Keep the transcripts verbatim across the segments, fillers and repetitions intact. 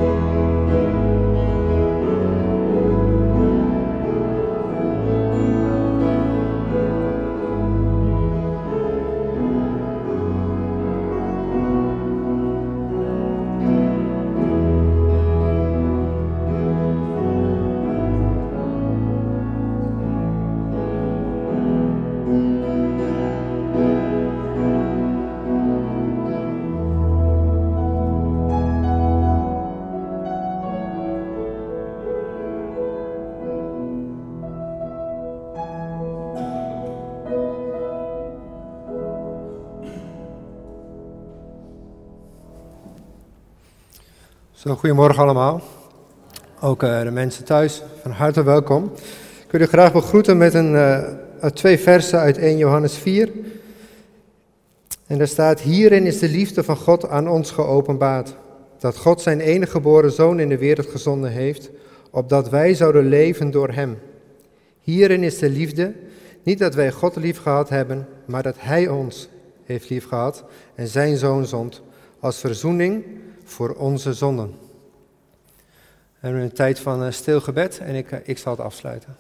Zo, goedemorgen allemaal. Ook uh, de mensen thuis, van harte welkom. Ik wil u graag begroeten met een, uh, twee versen uit eerste Johannes vier. En daar staat: hierin is de liefde van God aan ons geopenbaard. Dat God zijn enige geboren zoon in de wereld gezonden heeft, opdat wij zouden leven door hem. Hierin is de liefde, niet dat wij God lief gehad hebben, maar dat hij ons heeft lief gehad en zijn zoon zond als verzoening voor onze zonden. We hebben een tijd van stil gebed en ik, ik zal het afsluiten.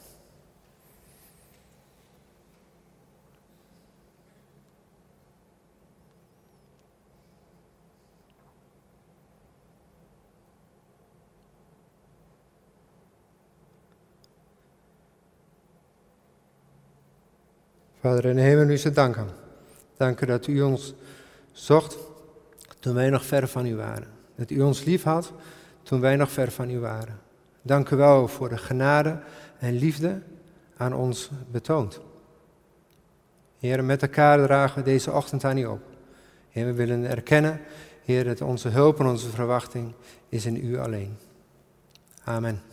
Vader in de hemel, u ze danken. Dank u dat u ons zocht toen wij nog ver van u waren. Dat u ons lief had toen wij nog ver van u waren. Dank u wel voor de genade en liefde aan ons betoond. Heer, met elkaar dragen we deze ochtend aan u op. Heer, we willen erkennen, Heer, dat onze hulp en onze verwachting is in u alleen. Amen.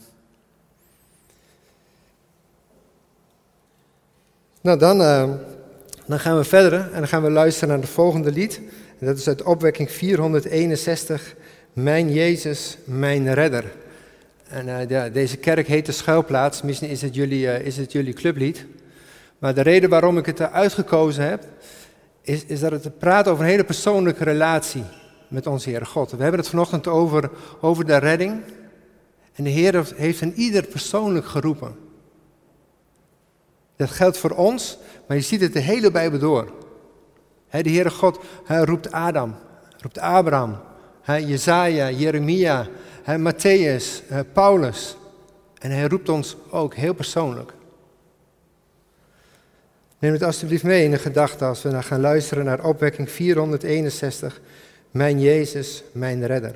Nou, dan, uh, dan gaan we verder en dan gaan we luisteren naar het volgende lied. En dat is uit opwekking vierhonderdeenenzestig, Mijn Jezus, mijn redder. En uh, ja, deze kerk heet de Schuilplaats, misschien is het, jullie, uh, is het jullie clublied. Maar de reden waarom ik het eruit gekozen heb, is, is dat het praat over een hele persoonlijke relatie met onze Heer God. We hebben het vanochtend over, over de redding. En de Heer heeft een ieder persoonlijk geroepen. Dat geldt voor ons, maar je ziet het de hele Bijbel door. He, de Heere God, hij roept Adam, roept Abraham, he, Jezaja, Jeremia, he, Matthäus, he, Paulus. En hij roept ons ook heel persoonlijk. Neem het alsjeblieft mee in de gedachte als we gaan luisteren naar opwekking vierhonderdeenenzestig, Mijn Jezus, mijn redder.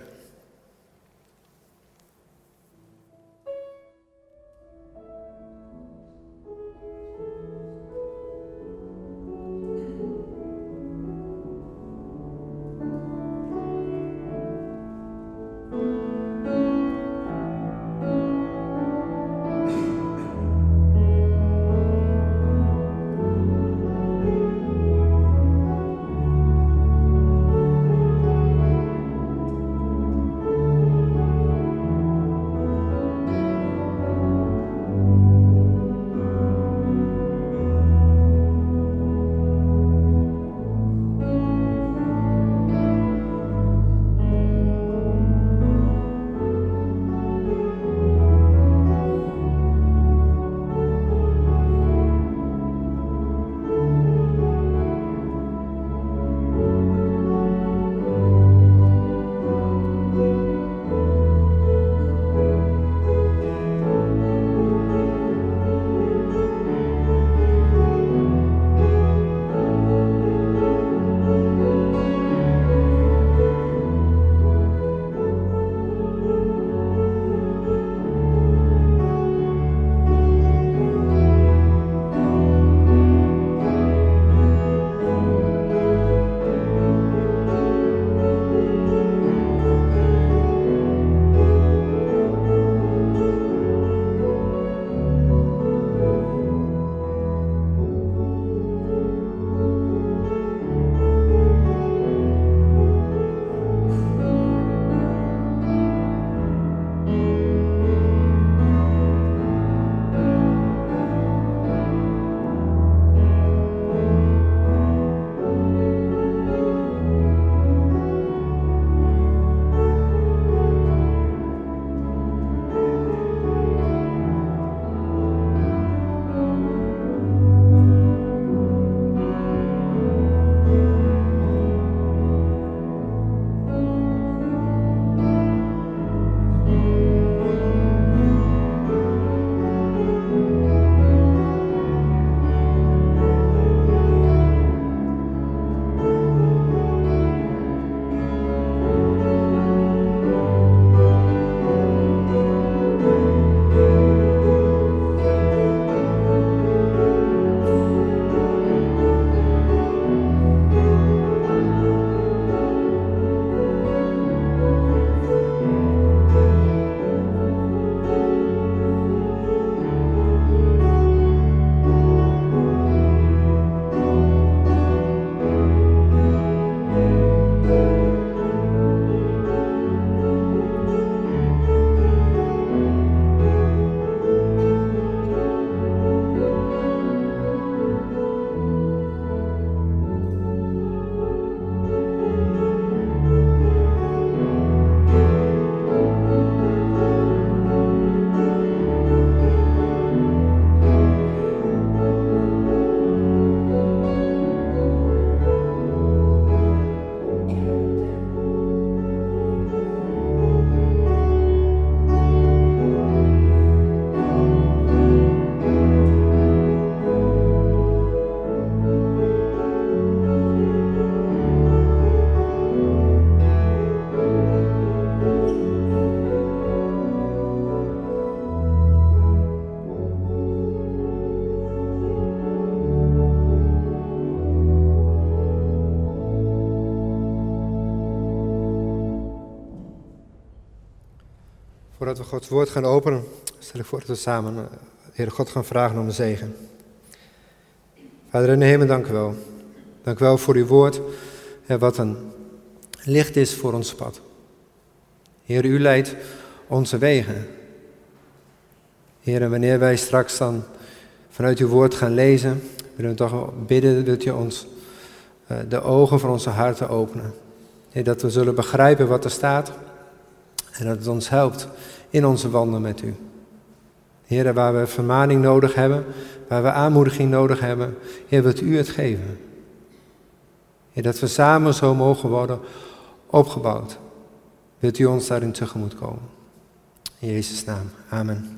Voordat we Gods woord gaan openen, stel ik voor dat we samen de Heere God gaan vragen om de zegen. Vader in de hemel, dank u wel. Dank u wel voor uw woord, ja, wat een licht is voor ons pad. Heer, u leidt onze wegen. Heer, en wanneer wij straks dan vanuit uw woord gaan lezen, willen we toch bidden dat u ons uh, de ogen van onze harten openen. Heer, dat we zullen begrijpen wat er staat en dat het ons helpt in onze wandel met u. Heer, waar we vermaning nodig hebben, waar we aanmoediging nodig hebben, Heer, wilt u het geven. Heer, dat we samen zo mogen worden opgebouwd. Wilt u ons daarin tegemoet komen. In Jezus' naam. Amen.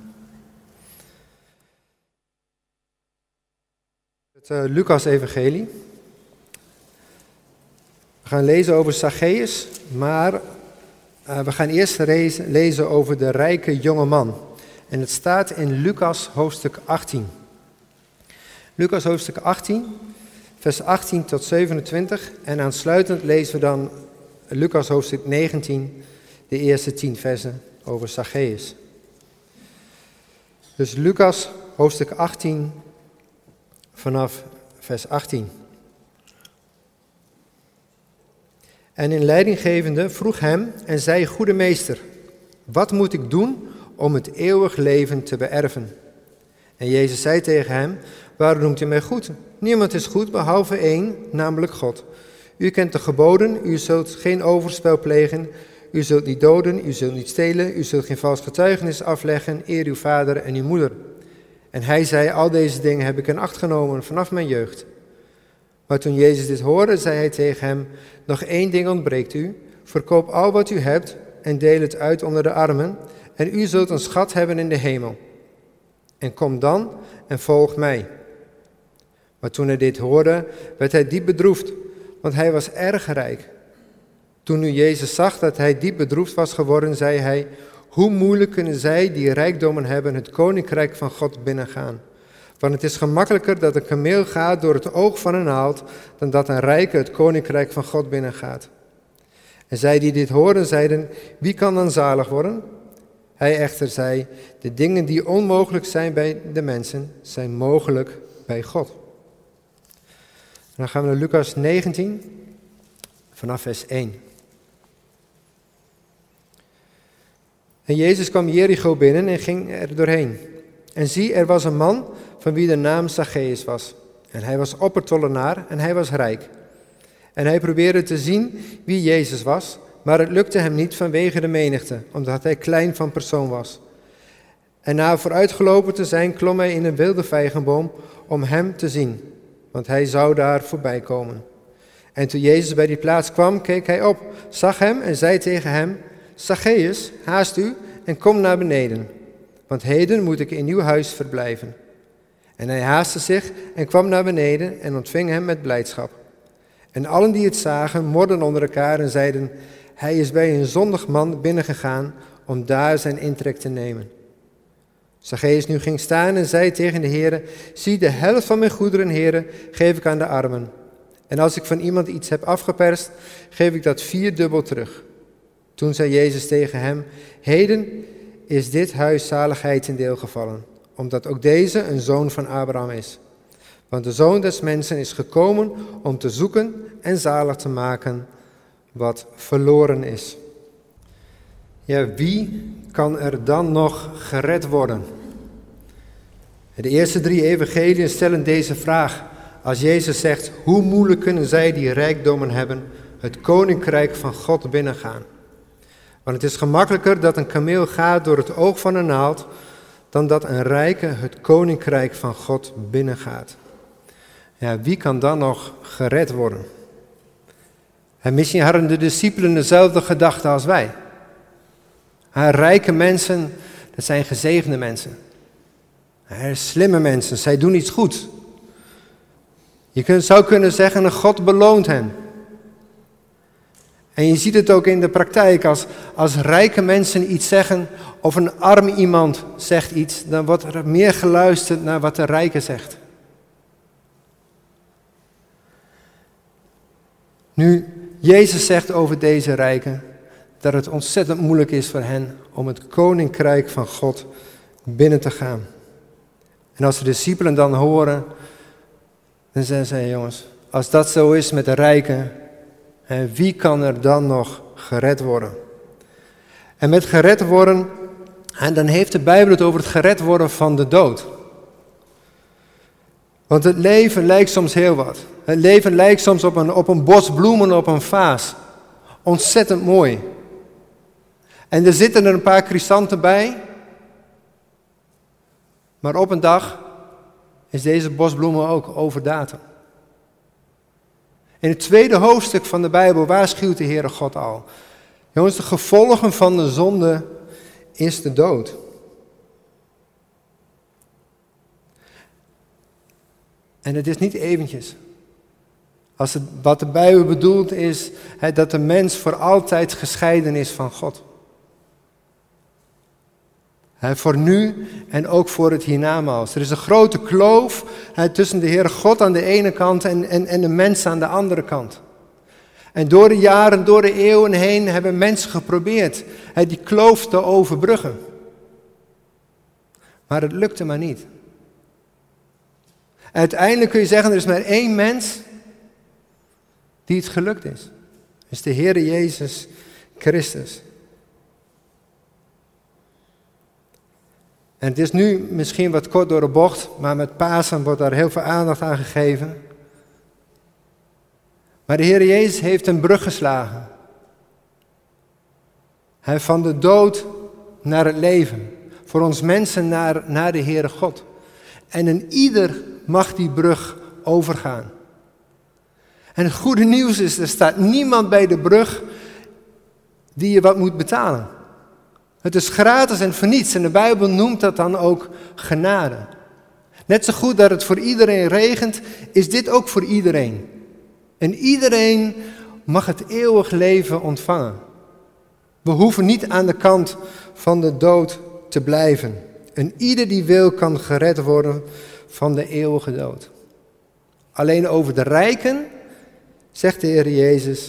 Het uh, Lucas-evangelie. We gaan lezen over Zacchaeus, maar uh, we gaan eerst lezen, lezen over de rijke jonge man. En het staat in Lucas hoofdstuk achttien. Lucas hoofdstuk achttien, vers achttien tot zevenentwintig. En aansluitend lezen we dan Lucas hoofdstuk negentien, de eerste tien versen over Zacchaeus. Dus Lucas hoofdstuk achttien, vanaf vers achttien. En in leidinggevende vroeg hem en zei: Goede meester, wat moet ik doen om het eeuwig leven te beërven? En Jezus zei tegen hem: Waarom noemt u mij goed? Niemand is goed behalve één, namelijk God. U kent de geboden: u zult geen overspel plegen, u zult niet doden, u zult niet stelen, u zult geen vals getuigenis afleggen, eer uw vader en uw moeder. En hij zei: Al deze dingen heb ik in acht genomen vanaf mijn jeugd. Maar toen Jezus dit hoorde, zei hij tegen hem: Nog één ding ontbreekt u. Verkoop al wat u hebt en deel het uit onder de armen, en u zult een schat hebben in de hemel. En kom dan en volg mij. Maar toen hij dit hoorde, werd hij diep bedroefd, want hij was erg rijk. Toen nu Jezus zag dat hij diep bedroefd was geworden, zei hij: Hoe moeilijk kunnen zij die rijkdommen hebben het koninkrijk van God binnengaan? Want het is gemakkelijker dat een kameel gaat door het oog van een naald, dan dat een rijke het koninkrijk van God binnengaat. En zij die dit hoorden, zeiden: Wie kan dan zalig worden? Hij echter zei: De dingen die onmogelijk zijn bij de mensen, zijn mogelijk bij God. En dan gaan we naar Lucas negentien, vanaf vers één. En Jezus kwam Jericho binnen en ging er doorheen. En zie, er was een man van wie de naam Zacchaeus was. En hij was oppertollenaar en hij was rijk. En hij probeerde te zien wie Jezus was, maar het lukte hem niet vanwege de menigte, omdat hij klein van persoon was. En na vooruitgelopen te zijn, klom hij in een wilde vijgenboom om hem te zien, want hij zou daar voorbij komen. En toen Jezus bij die plaats kwam, keek hij op, zag hem en zei tegen hem: Zacchaeus, haast u en kom naar beneden, want heden moet ik in uw huis verblijven. En hij haastte zich en kwam naar beneden en ontving hem met blijdschap. En allen die het zagen, morden onder elkaar en zeiden: Hij is bij een zondig man binnengegaan om daar zijn intrek te nemen. Zacchaeus nu ging staan en zei tegen de Heere: Zie, de helft van mijn goederen, Heere, geef ik aan de armen. En als ik van iemand iets heb afgeperst, geef ik dat vierdubbel terug. Toen zei Jezus tegen hem: Heden is dit huis zaligheid ten deel gevallen, omdat ook deze een zoon van Abraham is. Want de Zoon des Mensen is gekomen om te zoeken en zalig te maken wat verloren is. Ja, wie kan er dan nog gered worden? De eerste drie evangeliën stellen deze vraag. Als Jezus zegt: Hoe moeilijk kunnen zij die rijkdommen hebben het koninkrijk van God binnengaan? Want het is gemakkelijker dat een kameel gaat door het oog van een naald, dan dat een rijke het koninkrijk van God binnengaat. Ja, wie kan dan nog gered worden? En misschien hadden de discipelen dezelfde gedachte als wij. Ja, rijke mensen, dat zijn gezegende mensen. Ja, slimme mensen, zij doen iets goed. Je kunt, zou kunnen zeggen, God beloont hen. En je ziet het ook in de praktijk, als, als rijke mensen iets zeggen of een arm iemand zegt iets, dan wordt er meer geluisterd naar wat de rijke zegt. Nu, Jezus zegt over deze rijken dat het ontzettend moeilijk is voor hen om het koninkrijk van God binnen te gaan. En als de discipelen dan horen, dan zeggen ze, jongens, als dat zo is met de rijken, wie kan er dan nog gered worden? En met gered worden, en dan heeft de Bijbel het over het gered worden van de dood. Want het leven lijkt soms heel wat. Het leven lijkt soms op een, op een bos bloemen op een vaas. Ontzettend mooi. En er zitten er een paar chrysanten bij. Maar op een dag is deze bosbloemen ook overdatum. In het tweede hoofdstuk van de Bijbel waarschuwt de Heere God al. Jongens, de gevolgen van de zonde is de dood. En het is niet eventjes. Als het, wat de Bijbel bedoelt is he, dat de mens voor altijd gescheiden is van God. He, voor nu en ook voor het hiernamaals. Er is een grote kloof he, tussen de Heere God aan de ene kant en, en, en de mens aan de andere kant. En door de jaren, door de eeuwen heen hebben mensen geprobeerd he, die kloof te overbruggen. Maar het lukte maar niet. En uiteindelijk kun je zeggen, er is maar één mens die het gelukt is. Dat is de Heere Jezus Christus. En het is nu misschien wat kort door de bocht, maar met Pasen wordt daar heel veel aandacht aan gegeven. Maar de Heere Jezus heeft een brug geslagen. Hij van de dood naar het leven. Voor ons mensen naar, naar de Heere God. En een ieder mag die brug overgaan. En het goede nieuws is, er staat niemand bij de brug die je wat moet betalen. Het is gratis en voor niets. En de Bijbel noemt dat dan ook genade. Net zo goed dat het voor iedereen regent, is dit ook voor iedereen. En iedereen mag het eeuwig leven ontvangen. We hoeven niet aan de kant van de dood te blijven. En ieder die wil kan gered worden van de eeuwige dood. Alleen over de rijken, zegt de Heer Jezus,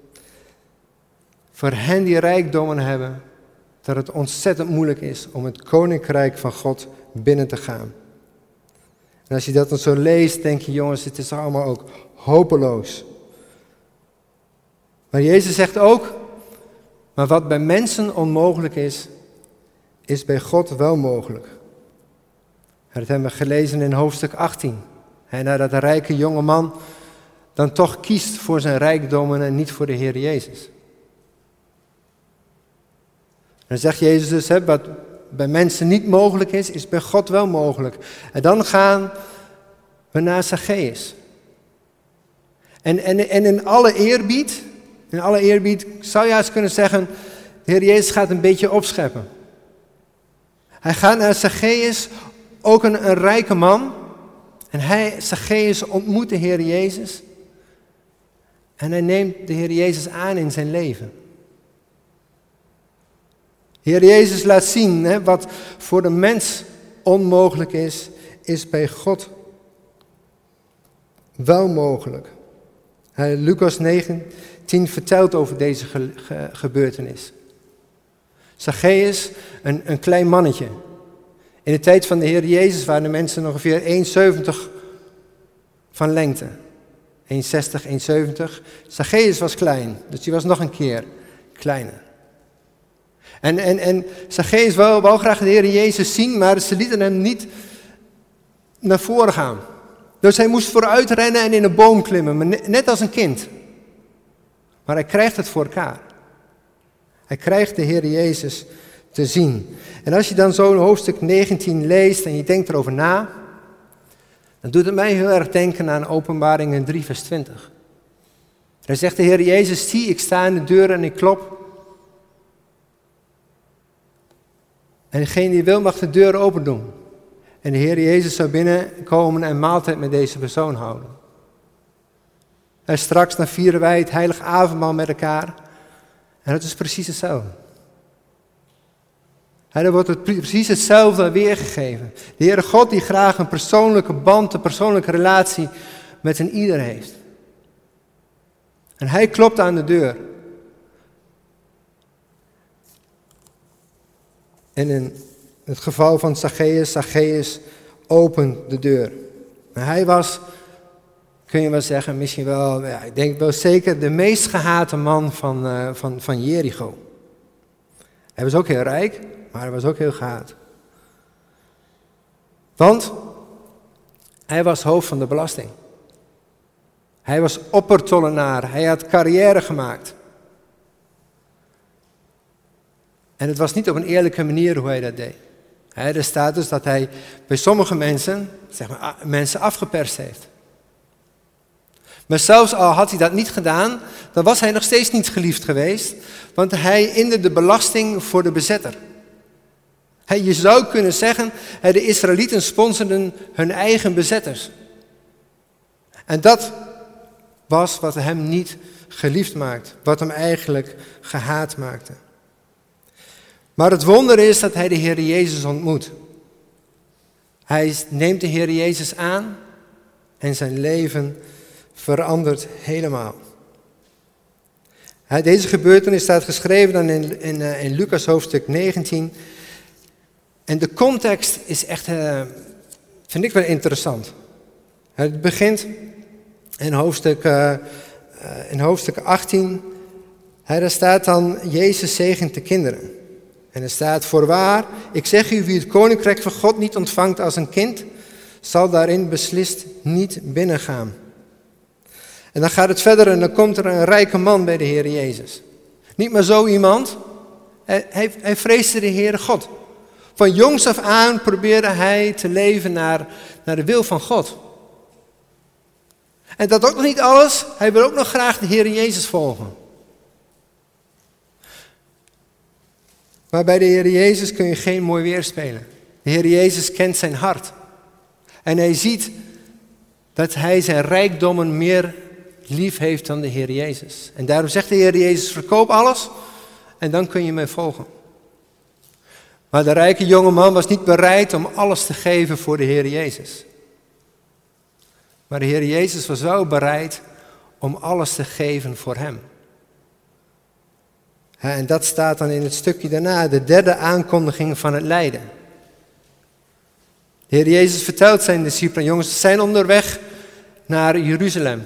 voor hen die rijkdommen hebben, dat het ontzettend moeilijk is om het koninkrijk van God binnen te gaan. En als je dat dan zo leest, denk je, jongens, het is allemaal ook hopeloos. Maar Jezus zegt ook, maar wat bij mensen onmogelijk is, is bij God wel mogelijk. En dat hebben we gelezen in hoofdstuk achttien. En nadat de rijke jonge man dan toch kiest voor zijn rijkdommen en niet voor de Heer Jezus. En dan zegt Jezus dus, hè, wat bij mensen niet mogelijk is, is bij God wel mogelijk. En dan gaan we naar Zacchaeus. En, en, en in alle eerbied, in alle eerbied zou je eens kunnen zeggen, de Heer Jezus gaat een beetje opscheppen. Hij gaat naar Zacchaeus, ook een, een rijke man. En hij, Zacchaeus, ontmoet de Heer Jezus. En hij neemt de Heer Jezus aan in zijn leven. De Heer Jezus laat zien, hè, wat voor de mens onmogelijk is, is bij God wel mogelijk. Hij, Lucas negentien vertelt over deze ge, ge, gebeurtenis. Zacchaeus, een, een klein mannetje. In de tijd van de Heer Jezus waren de mensen ongeveer één komma zeventig van lengte. één komma zestig, één komma zeventig. Zacchaeus was klein, dus die was nog een keer kleiner. En, en, en Zacchaeus wou, wou graag de Heer Jezus zien, maar ze lieten hem niet naar voren gaan. Dus hij moest vooruit rennen en in een boom klimmen, net als een kind. Maar hij krijgt het voor elkaar. Hij krijgt de Heer Jezus te zien. En als je dan zo hoofdstuk negentien leest en je denkt erover na, dan doet het mij heel erg denken aan Openbaringen drie vers twintig. Daar zegt de Heer Jezus, zie, ik sta aan de deur en ik klop. En degene die wil mag de deur open doen. En de Heer Jezus zou binnenkomen en maaltijd met deze persoon houden. En straks dan vieren wij het heilige avondmaal met elkaar. En dat is precies hetzelfde. En dan wordt het precies hetzelfde weergegeven. De Heere God die graag een persoonlijke band, een persoonlijke relatie met een ieder heeft. En hij klopt aan de deur. En in het geval van Zacchaeus, Zacchaeus opent de deur. Maar hij was, kun je wel zeggen, misschien wel, ja, ik denk wel zeker de meest gehate man van, uh, van, van Jericho. Hij was ook heel rijk, maar hij was ook heel gehaat. Want hij was hoofd van de belasting. Hij was oppertollenaar, hij had carrière gemaakt. En het was niet op een eerlijke manier hoe hij dat deed. Er staat dus dat hij bij sommige mensen, zeg maar, mensen afgeperst heeft. Maar zelfs al had hij dat niet gedaan, dan was hij nog steeds niet geliefd geweest, want hij inde de belasting voor de bezetter. Je zou kunnen zeggen, de Israëlieten sponsorden hun eigen bezetters. En dat was wat hem niet geliefd maakt, wat hem eigenlijk gehaat maakte. Maar het wonder is dat hij de Heer Jezus ontmoet. Hij neemt de Heer Jezus aan en zijn leven verandert helemaal. Deze gebeurtenis staat geschreven dan in, in, in Lucas hoofdstuk negentien. En de context is echt, uh, vind ik wel interessant. Het begint in hoofdstuk, uh, in hoofdstuk achttien. Daar staat dan, Jezus zegent de kinderen. En er staat, voorwaar, ik zeg u, wie het koninkrijk van God niet ontvangt als een kind, zal daarin beslist niet binnengaan. En dan gaat het verder en dan komt er een rijke man bij de Heer Jezus. Niet maar zo iemand, hij, hij, hij vreesde de Heere God. Van jongs af aan probeerde hij te leven naar, naar de wil van God. En dat ook nog niet alles, hij wil ook nog graag de Heer Jezus volgen. Maar bij de Heer Jezus kun je geen mooi weer spelen. De Heer Jezus kent zijn hart. En hij ziet dat hij zijn rijkdommen meer lief heeft dan de Heer Jezus. En daarom zegt de Heer Jezus, verkoop alles en dan kun je mij volgen. Maar de rijke jonge man was niet bereid om alles te geven voor de Heer Jezus. Maar de Heer Jezus was wel bereid om alles te geven voor hem. En dat staat dan in het stukje daarna, de derde aankondiging van het lijden. De Heer Jezus vertelt zijn discipelen, jongens, ze zijn onderweg naar Jeruzalem.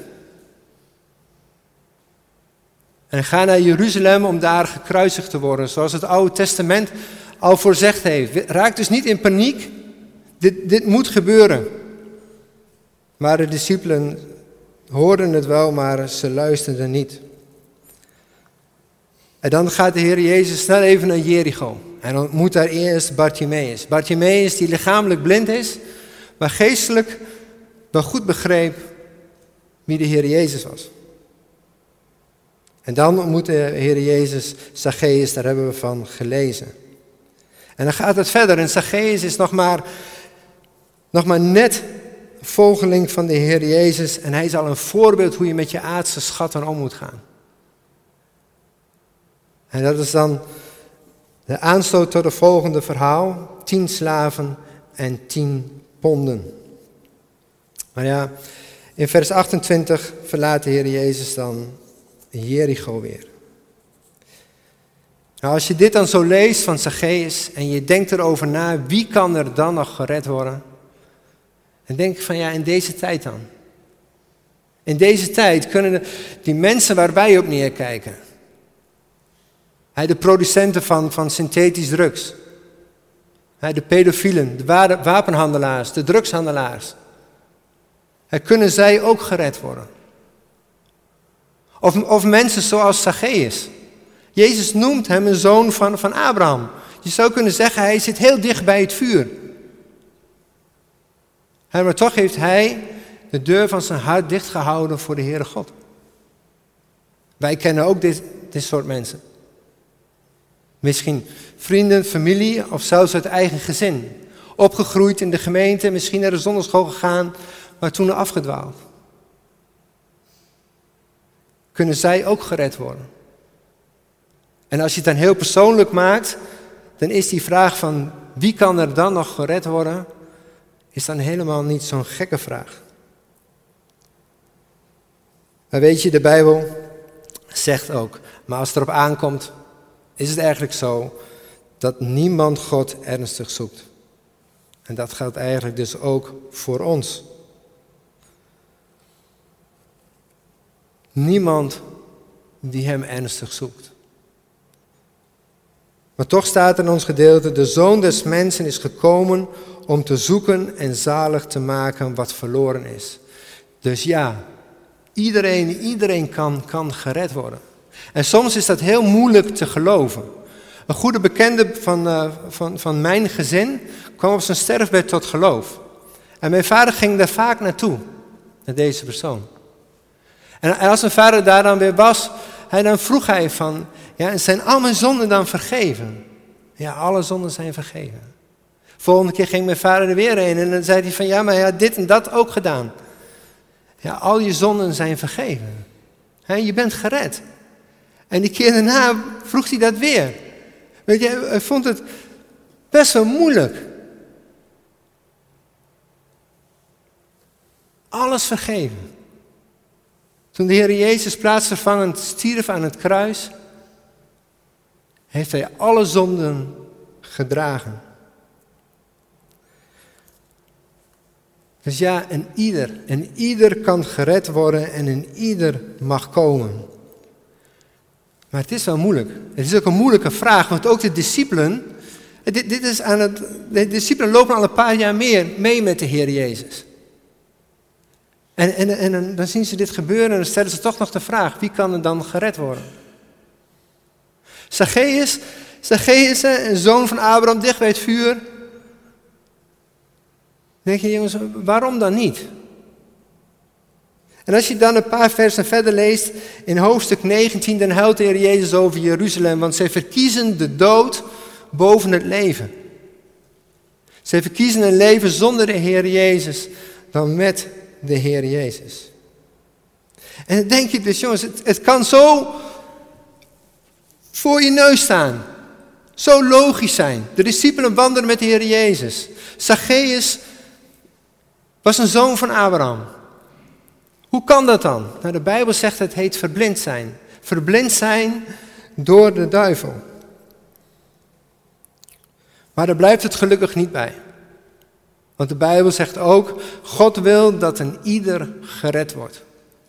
En ga naar Jeruzalem om daar gekruisigd te worden, zoals het Oude Testament al voorzegd heeft. Raak dus niet in paniek, dit, dit moet gebeuren. Maar de discipelen hoorden het wel, maar ze luisterden niet. En dan gaat de Heer Jezus snel even naar Jericho. En ontmoet daar eerst Bartimaeus. Bartimaeus die lichamelijk blind is, maar geestelijk wel goed begreep wie de Heer Jezus was. En dan ontmoet de Heer Jezus Zacchaeus, daar hebben we van gelezen. En dan gaat het verder. En Zacchaeus is nog maar, nog maar net volgeling van de Heer Jezus. En hij is al een voorbeeld hoe je met je aardse schatten om moet gaan. En dat is dan de aanstoot tot het volgende verhaal. Tien slaven en tien ponden. Maar ja, in vers achtentwintig verlaat de Heer Jezus dan Jericho weer. Nou, als je dit dan zo leest van Zacchaeus en je denkt erover na, wie kan er dan nog gered worden? Dan denk ik van ja, in deze tijd dan. In deze tijd kunnen de, die mensen waar wij op neerkijken. De producenten van, van synthetisch drugs. De pedofielen, de wapenhandelaars, de drugshandelaars. Kunnen zij ook gered worden? Of, of mensen zoals Zacchaeus. Jezus noemt hem een zoon van, van Abraham. Je zou kunnen zeggen, hij zit heel dicht bij het vuur. Maar toch heeft hij de deur van zijn hart dichtgehouden voor de Heere God. Wij kennen ook dit, dit soort mensen. Misschien vrienden, familie of zelfs uit eigen gezin. Opgegroeid in de gemeente, misschien naar de zondagschool gegaan, maar toen afgedwaald. Kunnen zij ook gered worden? En als je het dan heel persoonlijk maakt, dan is die vraag van wie kan er dan nog gered worden, is dan helemaal niet zo'n gekke vraag. Maar weet je, de Bijbel zegt ook, maar als het erop aankomt, is het eigenlijk zo dat niemand God ernstig zoekt. En dat geldt eigenlijk dus ook voor ons. Niemand die hem ernstig zoekt. Maar toch staat er in ons gedeelte, de Zoon des Mensen is gekomen om te zoeken en zalig te maken wat verloren is. Dus ja, iedereen, iedereen kan, kan gered worden. En soms is dat heel moeilijk te geloven. Een goede bekende van, uh, van, van mijn gezin kwam op zijn sterfbed tot geloof. En mijn vader ging daar vaak naartoe, naar deze persoon. En als mijn vader daar dan weer was, hij, dan vroeg hij van, ja, zijn al mijn zonden dan vergeven? Ja, alle zonden zijn vergeven. Volgende keer ging mijn vader er weer heen en dan zei hij van, ja, maar hij had dit en dat ook gedaan. Ja, al je zonden zijn vergeven. He, je bent gered. En die keer daarna vroeg hij dat weer. Weet je, hij vond het best wel moeilijk. Alles vergeven. Toen de Heer Jezus plaatsvervangend stierf aan het kruis, heeft hij alle zonden gedragen. Dus ja, en ieder, en ieder kan gered worden en in ieder mag komen. Maar het is wel moeilijk. Het is ook een moeilijke vraag, want ook de discipelen, dit, dit is aan het, de discipelen lopen al een paar jaar meer mee met de Heer Jezus. En, en, en dan zien ze dit gebeuren en dan stellen ze toch nog de vraag, wie kan er dan gered worden? Zacchaeus, Zacchaeus, een zoon van Abraham, dicht bij het vuur. Dan denk je, jongens, waarom dan niet? En als je dan een paar versen verder leest, in hoofdstuk negentien, dan huilt de Heer Jezus over Jeruzalem, want zij verkiezen de dood boven het leven. Zij verkiezen een leven zonder de Heer Jezus dan met de Heer Jezus. En dan denk je dus, jongens, het, het kan zo voor je neus staan. Zo logisch zijn. De discipelen wandelen met de Heer Jezus. Zacchaeus was een zoon van Abraham. Hoe kan dat dan? Nou, de Bijbel zegt het heet verblind zijn. Verblind zijn door de duivel. Maar daar blijft het gelukkig niet bij. Want de Bijbel zegt ook, God wil dat een ieder gered wordt.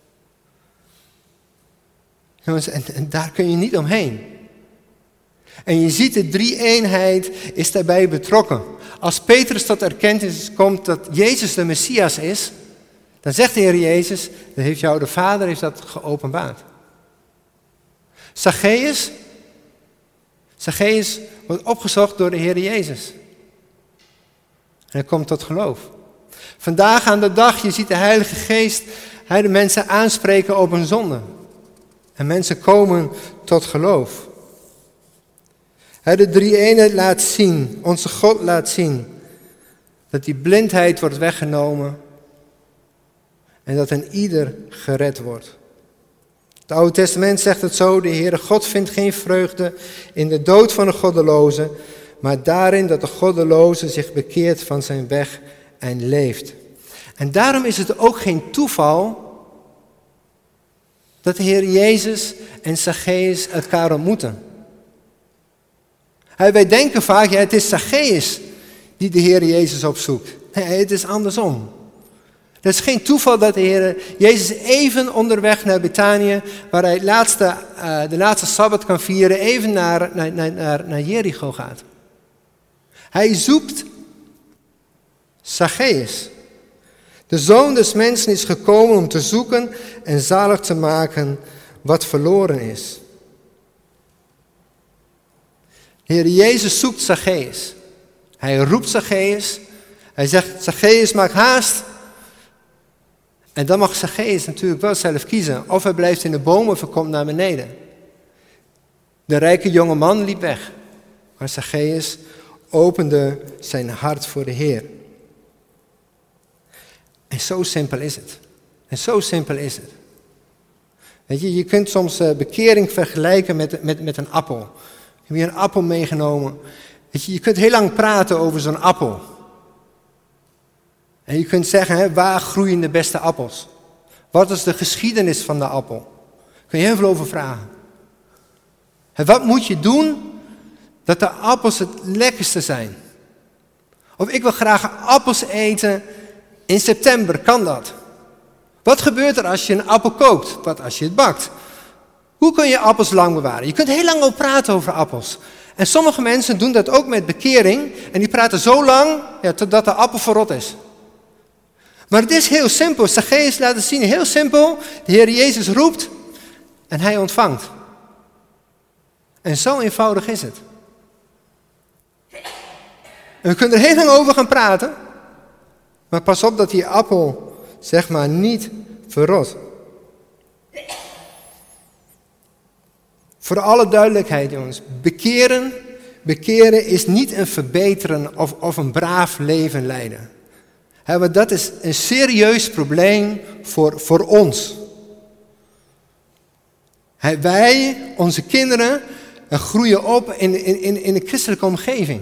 Jongens, en, en daar kun je niet omheen. En je ziet de drie-eenheid is daarbij betrokken. Als Petrus tot erkentenis komt dat Jezus de Messias is, dan zegt de Heer Jezus, dat heeft jou de Vader heeft dat geopenbaard. Zacchaeus, Zacchaeus wordt opgezocht door de Heer Jezus. En hij komt tot geloof. Vandaag aan de dag, je ziet de Heilige Geest, hij de mensen aanspreken op hun zonde. En mensen komen tot geloof. Hij de drie-eenheid laat zien, onze God laat zien, dat die blindheid wordt weggenomen en dat een ieder gered wordt. Het Oude Testament zegt het zo, de Heere God vindt geen vreugde in de dood van de goddeloze, maar daarin dat de goddeloze zich bekeert van zijn weg en leeft. En daarom is het ook geen toeval dat de Heer Jezus en Zacchaeus elkaar ontmoeten. Wij denken vaak, ja, het is Zacchaeus die de Heer Jezus opzoekt. Nee, het is andersom. Het is geen toeval dat de Heer Jezus even onderweg naar Betanië, waar hij het laatste, uh, de laatste Sabbat kan vieren, even naar, naar, naar, naar Jericho gaat. Hij zoekt Zacchaeus. De Zoon des Mensen is gekomen om te zoeken en zalig te maken wat verloren is. De Heer Jezus zoekt Zacchaeus. Hij roept Zacchaeus. Hij zegt, Zacchaeus, maak haast. En dan mag Zacchaeus natuurlijk wel zelf kiezen. Of hij blijft in de boom of hij komt naar beneden. De rijke jonge man liep weg. Maar Zacchaeus opende zijn hart voor de Heer. En zo simpel is het. En zo simpel is het. Weet je, je kunt soms uh, bekering vergelijken met, met, met een appel. Ik heb hier een appel meegenomen. Weet je, je kunt heel lang praten over zo'n appel. En je kunt zeggen, hè, waar groeien de beste appels? Wat is de geschiedenis van de appel? Daar kun je heel veel over vragen. En wat moet je doen dat de appels het lekkerste zijn. Of ik wil graag appels eten in september, kan dat? Wat gebeurt er als je een appel kookt? Wat als je het bakt? Hoe kun je appels lang bewaren? Je kunt heel lang over praten over appels. En sommige mensen doen dat ook met bekering. En die praten zo lang ja, totdat de appel verrot is. Maar het is heel simpel. Zacchaeus laat het zien, heel simpel. De Heer Jezus roept en hij ontvangt. En zo eenvoudig is het. En we kunnen er heel lang over gaan praten. Maar pas op dat die appel, zeg maar, niet verrot. Voor alle duidelijkheid, jongens. Bekeren, bekeren is niet een verbeteren of, of een braaf leven leiden. He, want dat is een serieus probleem voor, voor ons. He, wij, onze kinderen, groeien op in, in, in, in een christelijke omgeving.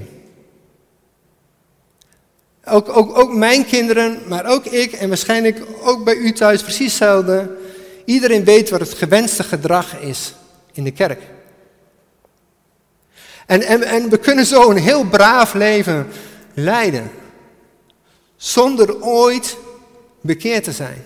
Ook, ook, ook mijn kinderen, maar ook ik en waarschijnlijk ook bij u thuis precies hetzelfde. Iedereen weet wat het gewenste gedrag is in de kerk. En, en, en we kunnen zo een heel braaf leven leiden. Zonder ooit bekeerd te zijn.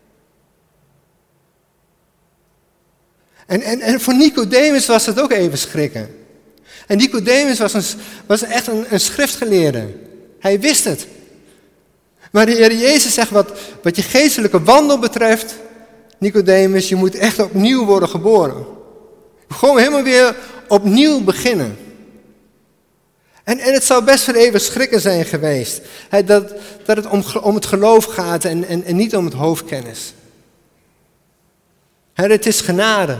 En, en, en voor Nicodemus was het ook even schrikken. En Nicodemus was, een, was echt een, een schriftgeleerde. Hij wist het. Maar de Heer Jezus zegt wat, wat je geestelijke wandel betreft, Nicodemus, je moet echt opnieuw worden geboren. Gewoon helemaal weer opnieuw beginnen. En, en het zou best wel even schrikken zijn geweest. He, dat, dat het om, om het geloof gaat en, en, en niet om het hoofdkennis. He, het is genade.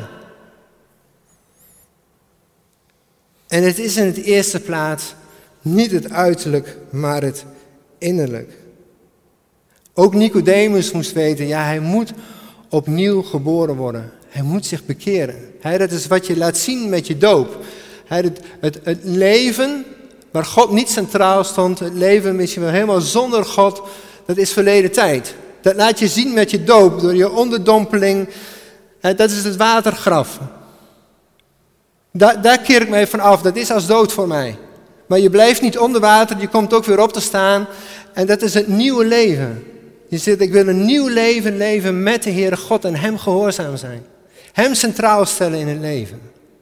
En het is in het eerste plaats niet het uiterlijk, maar het innerlijk. Ook Nicodemus moest weten, ja, hij moet opnieuw geboren worden. Hij moet zich bekeren. He, dat is wat je laat zien met je doop. He, het, het, het leven waar God niet centraal stond, het leven misschien wel helemaal zonder God, dat is verleden tijd. Dat laat je zien met je doop, door je onderdompeling. He, dat is het watergraf. Da, daar keer ik mij van af, dat is als dood voor mij. Maar je blijft niet onder water, je komt ook weer op te staan. En dat is het nieuwe leven. Je zegt, ik wil een nieuw leven leven met de Heere God en Hem gehoorzaam zijn. Hem centraal stellen in het leven.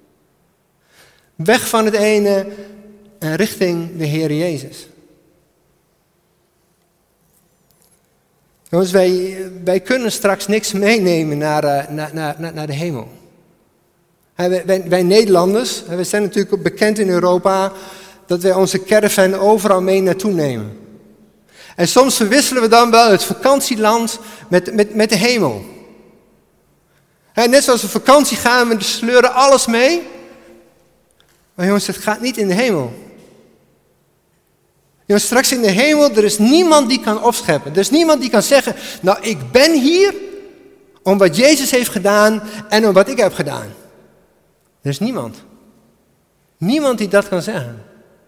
Weg van het ene en richting de Heer Jezus. Jongens, wij, wij kunnen straks niks meenemen naar, naar, naar, naar de hemel. Wij, wij, wij Nederlanders, wij zijn natuurlijk bekend in Europa dat wij onze caravan overal mee naartoe nemen. En soms verwisselen we dan wel het vakantieland met, met, met de hemel. En net zoals we vakantie gaan, we sleuren alles mee. Maar jongens, het gaat niet in de hemel. Jongens, straks in de hemel, er is niemand die kan opscheppen. Er is niemand die kan zeggen, nou ik ben hier om wat Jezus heeft gedaan en om wat ik heb gedaan. Er is niemand. Niemand die dat kan zeggen.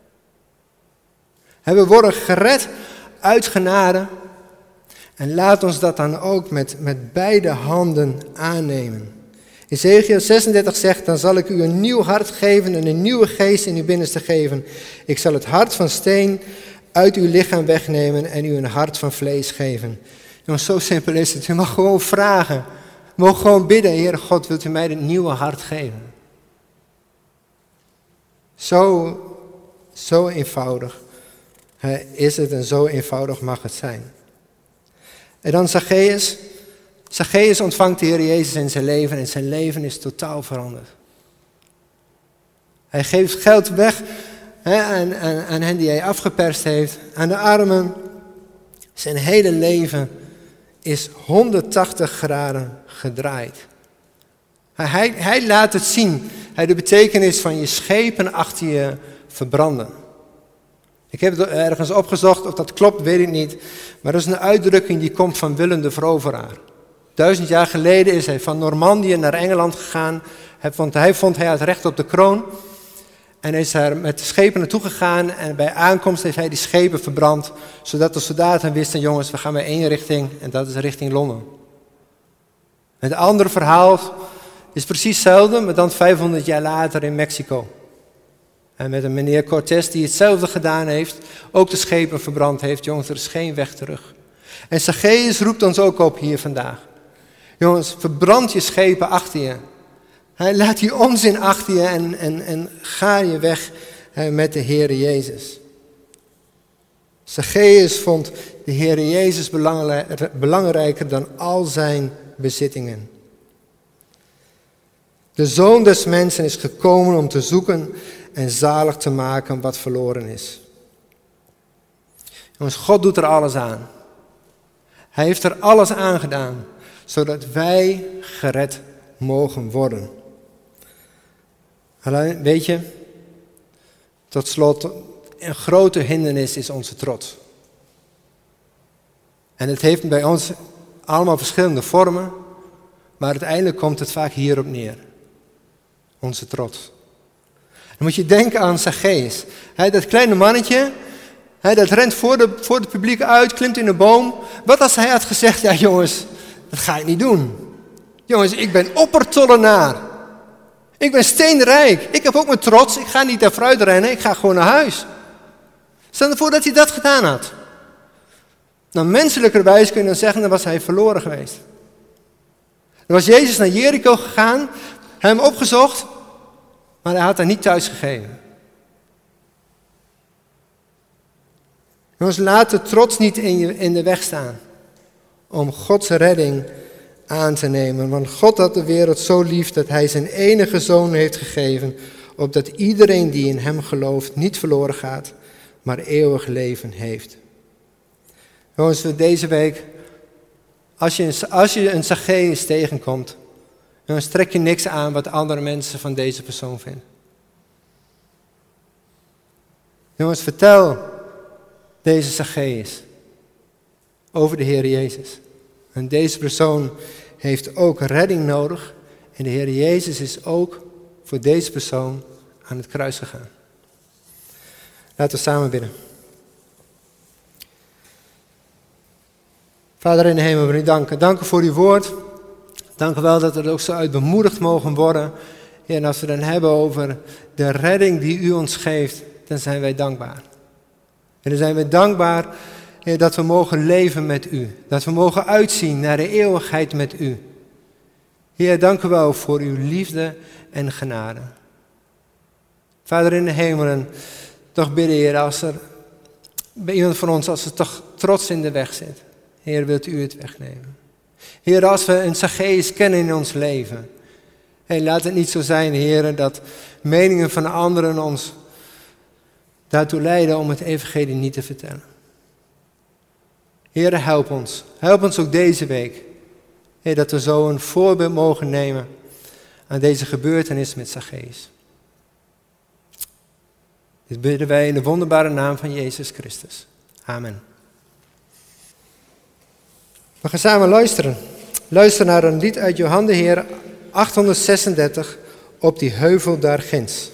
We worden gered uit genade. En laat ons dat dan ook met, met beide handen aannemen. Ezechiel zesendertig zegt, dan zal ik u een nieuw hart geven en een nieuwe geest in uw binnenste geven. Ik zal het hart van steen uit uw lichaam wegnemen en u een hart van vlees geven. Jongens, zo simpel is het. U mag gewoon vragen. U mag gewoon bidden, Heere God, wilt u mij dit nieuwe hart geven? Zo, zo eenvoudig is het en zo eenvoudig mag het zijn. En dan Zacchaeus. Zacchaeus ontvangt de Heer Jezus in zijn leven en zijn leven is totaal veranderd. Hij geeft geld weg hè, aan, aan, aan hen die hij afgeperst heeft, aan de armen. Zijn hele leven is honderdtachtig graden gedraaid. Hij, hij laat het zien, hij de betekenis van je schepen achter je verbranden. Ik heb het ergens opgezocht, of dat klopt, weet ik niet. Maar dat is een uitdrukking die komt van Willem de Veroveraar. Duizend jaar geleden is hij van Normandië naar Engeland gegaan, want hij vond hij had recht op de kroon. En hij is daar met de schepen naartoe gegaan en bij aankomst heeft hij die schepen verbrand, zodat de soldaten wisten, jongens, we gaan maar één richting en dat is richting Londen. Het andere verhaal is precies hetzelfde, maar dan vijfhonderd jaar later in Mexico. En met een meneer Cortés die hetzelfde gedaan heeft, ook de schepen verbrand heeft. Jongens, er is geen weg terug. En Zacchaeus roept ons ook op hier vandaag. Jongens, verbrand je schepen achter je. Hij laat die onzin achter je en, en, en ga je weg he, met de Heere Jezus. Zacchaeus vond de Heere Jezus belangrijker dan al zijn bezittingen. De Zoon des Mensen is gekomen om te zoeken en zalig te maken wat verloren is. Jongens, God doet er alles aan. Hij heeft er alles aan gedaan, zodat wij gered mogen worden. Alleen, weet je, tot slot, een grote hindernis is onze trots. En het heeft bij ons allemaal verschillende vormen, maar uiteindelijk komt het vaak hierop neer. Onze trots. Dan moet je denken aan Zacchaeus. Hij, dat kleine mannetje, hij, dat rent voor, de, voor het publiek uit, klimt in de boom. Wat als hij had gezegd, ja jongens, dat ga ik niet doen. Jongens, ik ben oppertollenaar. Ik ben steenrijk. Ik heb ook mijn trots. Ik ga niet daar vooruit rennen, ik ga gewoon naar huis. Stel ervoor dat hij dat gedaan had. Nou, menselijkerwijs kun je dan zeggen, dan was hij verloren geweest. Dan was Jezus naar Jericho gegaan, hem opgezocht, maar hij had haar niet thuis gegeven. Jongens, laat de trots niet in, je, in de weg staan om Gods redding aan te nemen. Want God had de wereld zo lief dat hij zijn enige zoon heeft gegeven, opdat iedereen die in hem gelooft niet verloren gaat, maar eeuwig leven heeft. Jongens, deze week, als je, als je een Zacchaeus tegenkomt, dan trek je niks aan wat andere mensen van deze persoon vinden. Jongens, vertel deze Zacchaeus over de Heer Jezus. En deze persoon heeft ook redding nodig. En de Heer Jezus is ook voor deze persoon aan het kruis gegaan. Laten we samen bidden. Vader in de hemel, we u danken. Dank u voor uw woord. Dank u wel dat we er ook zo uit bemoedigd mogen worden. En als we het dan hebben over de redding die u ons geeft, dan zijn wij dankbaar. En dan zijn we dankbaar Heer, dat we mogen leven met u. Dat we mogen uitzien naar de eeuwigheid met u. Heer, dank u wel voor uw liefde en genade. Vader in de hemelen, toch bidden, Heer, als er bij iemand van ons, als er toch trots in de weg zit. Heer, wilt u het wegnemen. Heer, als we een Zacchaeus kennen in ons leven. Heer, laat het niet zo zijn, Heer, dat meningen van anderen ons daartoe leiden om het evangelie niet te vertellen. Heer, help ons. Help ons ook deze week. Heer, dat we zo een voorbeeld mogen nemen aan deze gebeurtenis met Zacchaeus. Dit bidden wij in de wonderbare naam van Jezus Christus. Amen. We gaan samen luisteren. Luister naar een lied uit Johan de Heer achthonderdzesendertig, op die heuvel daar ginds.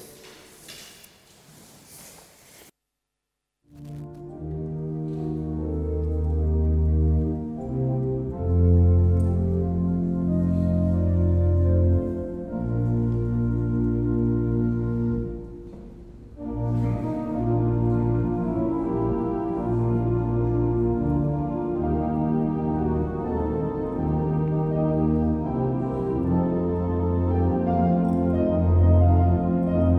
Thank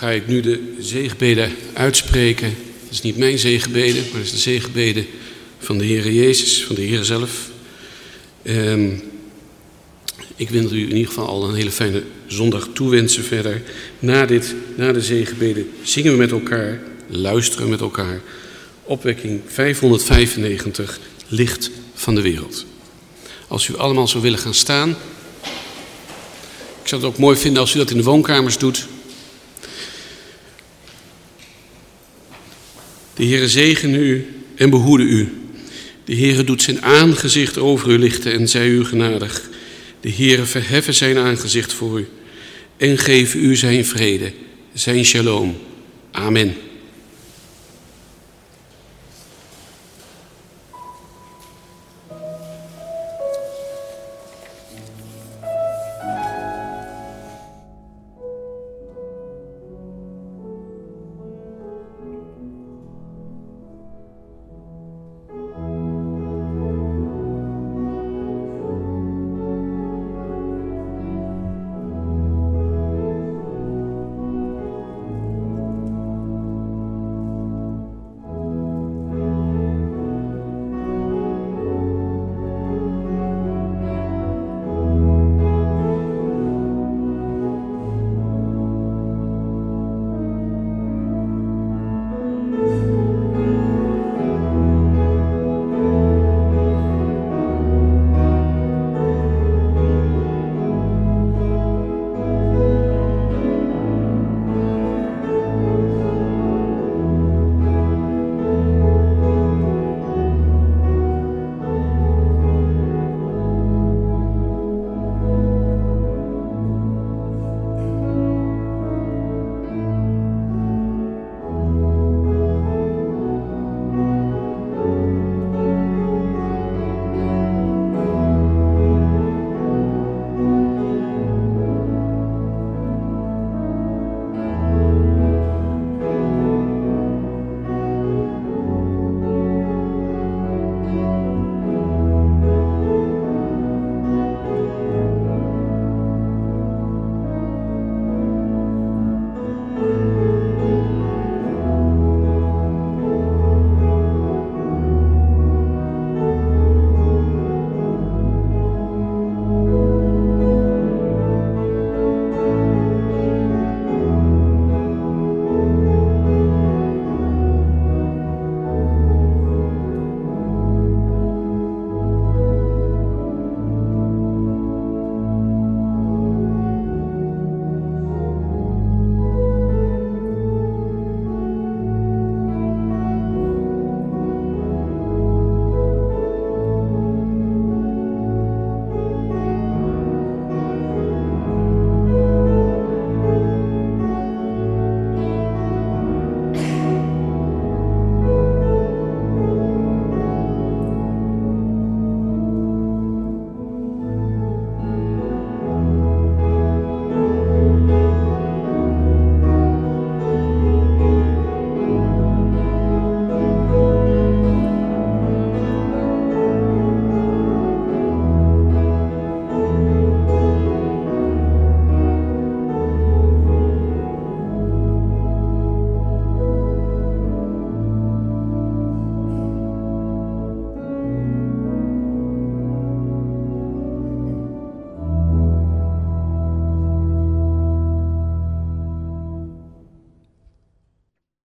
ga ik nu de zegenbeden uitspreken. Dat is niet mijn zegenbeden, maar dat is de zegenbeden van de Heere Jezus, van de Heer zelf. Um, ik wil u in ieder geval al een hele fijne zondag toewensen verder. Na dit, na de zegenbeden zingen we met elkaar, luisteren met elkaar. Opwekking vijfhonderdvijfennegentig, licht van de wereld. Als u allemaal zou willen gaan staan. Ik zou het ook mooi vinden als u dat in de woonkamers doet. De Heere zegene u en behoede u. De Heere doet zijn aangezicht over u lichten en zij u genadig. De Heere verheffen zijn aangezicht voor u en geven u zijn vrede, zijn shalom. Amen.